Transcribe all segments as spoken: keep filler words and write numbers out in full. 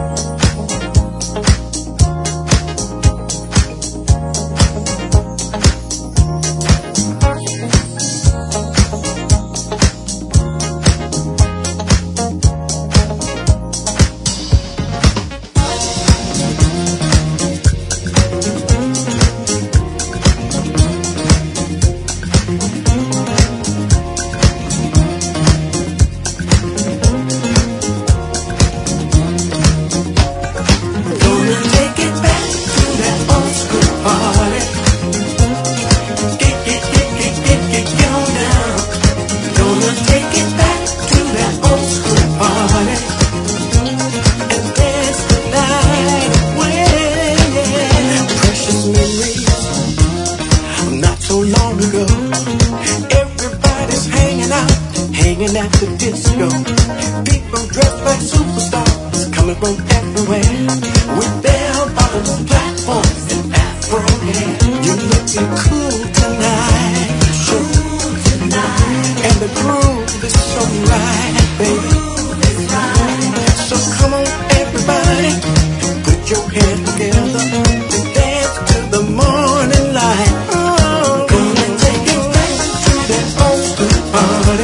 Hanging at the disco, people dressed like superstars coming from everywhere with bell-bottom platforms and afro hair. You're looking cool tonight, cool tonight, and the groove is so right, baby. So come on, everybody, put your hands together and dance to the morning light. Oh, gonna take it back to that old school party.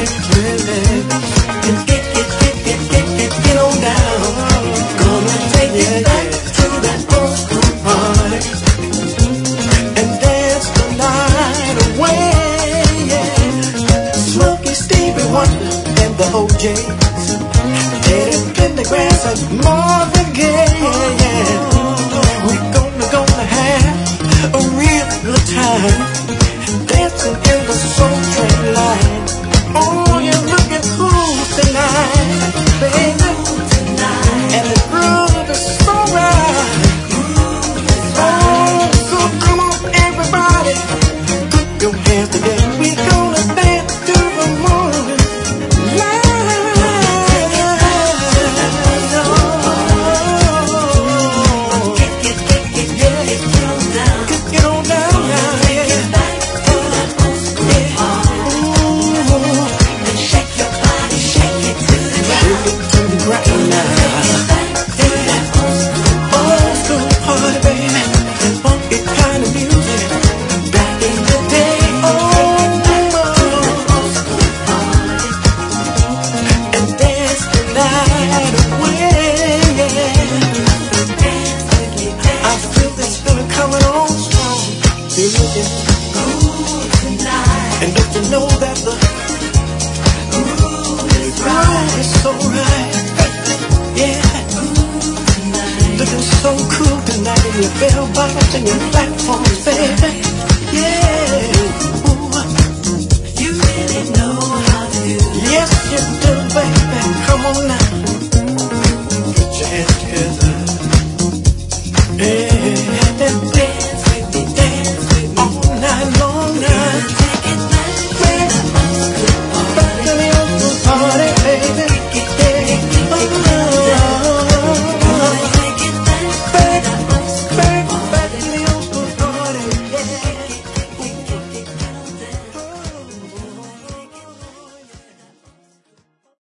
O J's, Teddy Pendergrass and Marvin Gaye, yeah. We're gonna, gonna have a real good time dancing in the Soul Train line. Oh, you're looking cool tonight, baby, and the groove is so right. Oh, so come on, everybody, put your hands together. We're gonna dance to the morning. And don't you know that the groove is so right? Yeah, looking so cool tonight in your bell bottoms and your platforms, baby. Yeah.